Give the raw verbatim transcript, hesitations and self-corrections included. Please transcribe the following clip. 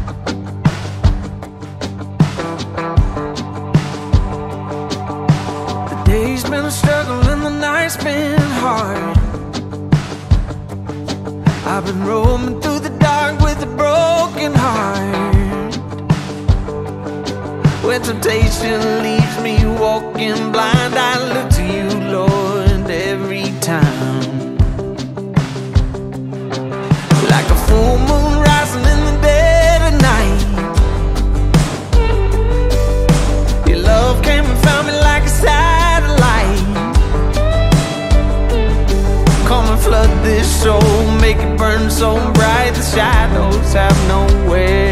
The day's been a struggle and the night's been hard. I've been roaming through the dark with a broken heart, when temptation leaves me walking blind, I look to you, Lord, every time. Like a full moon rising in the dead of night, your love came and found me like a satellite. Come and flood this soul, make it burn so bright, the shadows have nowhere